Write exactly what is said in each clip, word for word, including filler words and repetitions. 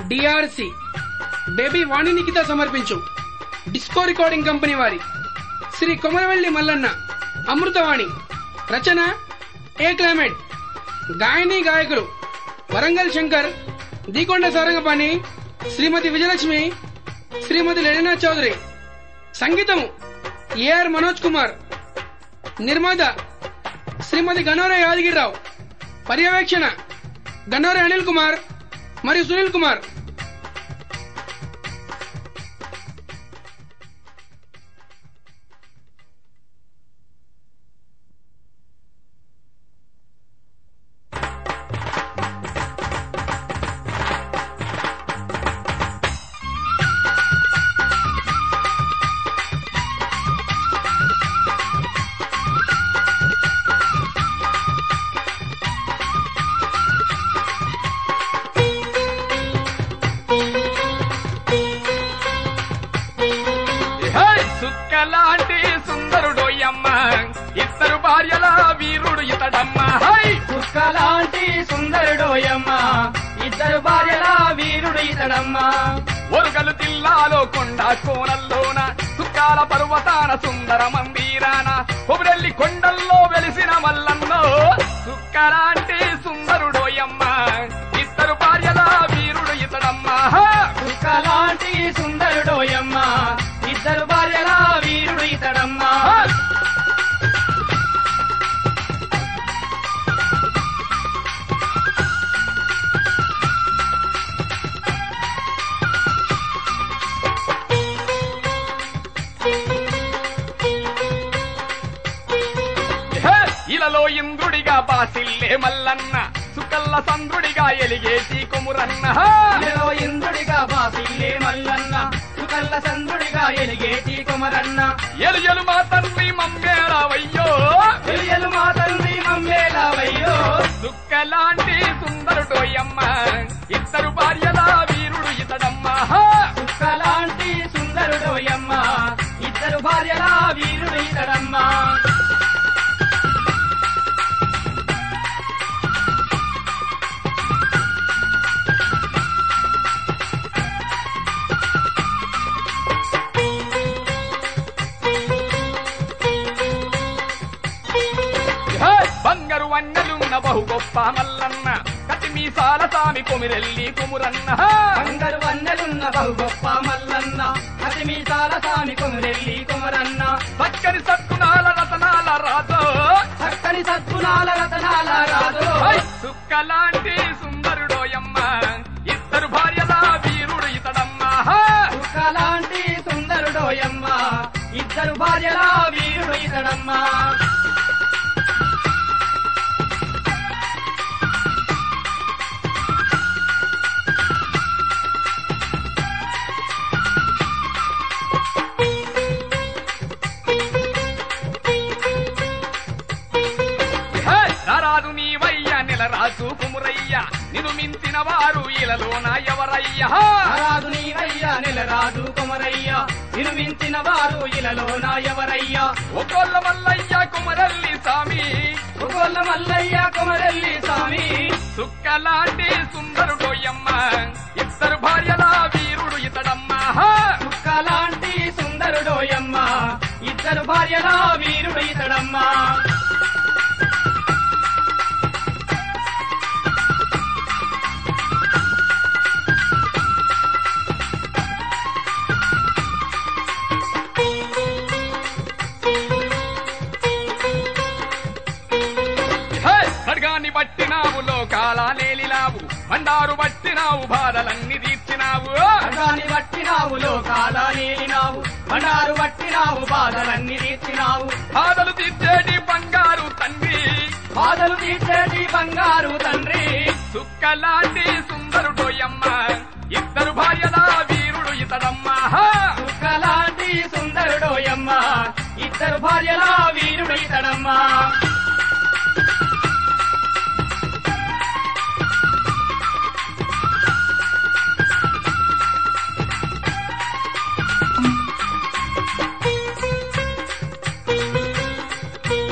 DRC baby వాణి నిఖిత సమర్పించు disco recording company వారి శ్రీ కొమరవెల్లి మల్లన్న అమృతవాణి రచన ఏ క్లైమేట్ గాయని గాయకులు వరంగల్ శంకర్ దీకొండ సారంగపాణి శ్రీమతి విజయలక్ష్మి శ్రీమతి లెలినా చౌదరి సంగీతము ఏఆర్ మనోజ్ కుమార్ నిర్మాత శ్రీమతి గన్నోరే యాదగిరిరావు పర్యవేక్షణ గన్నోరే అనిల్ కుమార్ మరియు సునీల్ కుమార్. సుక్కలాంటి సుందరుడోయమ్మ ఇద్దరు భార్యల వీరుడు ఇతడమ్మ. సుక్కలాంటి సుందరుడోయమ్మ ఇద్దరు భార్యల వీరుడు ఇతడమ్మ. ఒరుగలు జిల్లాలో కొండ కోనల్లోన సుక్కాల పర్వతాన సుందర మందిరాన కొబరెల్లి కొండల్లో వెలిసిన మల్లన్నో సుక్కలాంటి సుందరుడోయమ్మ ఇద్దరు భార్యల వీరుడు ఇతడమ్మ. సుక్కలాంటి సుందరుడోయమ్మ ఇద్దరు భార్యల వీరుడు ఇతడమ్మ. ఇలలో ఇంద్రుడిగా బాసిల్లే మల్లన్న సుకల్ల సంద్రుడిగా ఎలిగేటి కొమురన్న. ఇలలో ఇంద్రుడిగా బాసిల్లే మల్లన్న సుకల్ల సంద్రుడిగా ఎలిగేటి కొమరన్న. ఎలుయలు మా తండ్రి మమ్మేరావయ్యో ఎలియలు మా తండ్రి మమ్మేలావయ్యో. సుక్కలాంటి సుందరుడోయమ్మ ఇద్దరు భార్యల వీరుడు ఇతడమ్మ. సుక్కలాంటి సుందరుడోయమ్మ ఇద్దరు భార్యల వీరుడు ఇతడమ్మ. బంగారు వన్నెలున్న బహు గొప్ప మల్లన్న కటి మీసాల సామి కొమిరెల్లి కొమురన్న. బంగారు వన్నెలున్న బహు గొప్ప మల్లన్న అతి మీసాల సామి కొమురెల్లి కొమరన్న. చక్కని సత్కునాల రతనాల రాజో చక్కని సద్గుణాల రతనాల రాజు. సుక్కలాంటి సుందరుడోయమ్మ ఇద్దరు భార్యల వీరుడు ఇతడమ్మ. సుక్కలాంటి సుందరుడోయమ్మ ఇద్దరు భార్యల వీరుడు ఇతడమ్మ. రారాదు నీవయ్య నెలరాజు కుమురయ్య నిన్ను మించిన వారు ఇలలోన ఎవరయ్యా. రాదు నీవయ్య నెలరాజు కొమరయ్య నిన్ను మించిన వారు ఇలలోన ఎవరయ్యా. ఒకోళ్ళ మల్లయ్య కుమరల్లి సామి ఒకోళ్ళ మల్లయ్య కొమరెల్లి స్వామి. సుక్కలాంటి సుందరుడోయమ్మ ఇద్దరు భార్యల వీరుడు ఇతడమ్మ. సుక్కలాంటి సుందరుడోయమ్మ ఇద్దరు భార్యల వీరుడు ఇతడమ్మ. ఖడ్గాన్ని పట్టినావు లోకాల నేలినావు బండారు పట్టినావు బాధలన్నీ తీర్చినావు. ఖడ్గాన్ని పట్టినావు లోకాల నేలినావు బండారు పట్టినావు బాధలన్నీ తీర్చినావు. బాధలు తీర్చేటి బంగారు తండ్రి బాధలు తీర్చేటి బంగారు తండ్రి. సుక్కలాంటి సుందరుడోయమ్మ ఇద్దరు భార్యల వీరుడు ఇతడమ్మ. సుక్కలాంటి సుందరుడోయమ్మ ఇద్దరు భార్యల వీరుడు ఇతడమ్మ.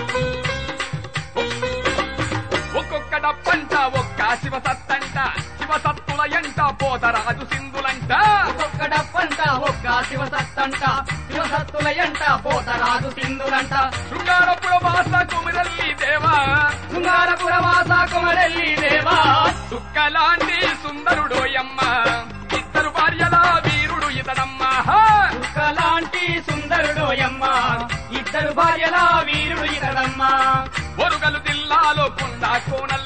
ఒక్కొక్క డప్పంట ఒక్క శివ సత్తంట శివ శివసత్తుల ఎంట పోతరాజు సింధులంట ఒక్కొక్క డప్పంట ఒక్క శివసత్తంట శివసత్తుల ఎంట పోతరాజు సింధులంట శృంగారపుర వాస కుమిరల్లి దేవా శృంగారపుర వాస కుమరెల్లి దేవా చుక్కలాంటి సుందరుడోయమ్మ ఇద్దరు భార్యల వీరుడు ఇతడమ్మ చుక్కలాంటి సుందరుడోయమ్మ ఇద్దరు భార్యల వీరుడు ఇతడమ్మ ఒరుగలు జిల్లాలో కొండ కోనల్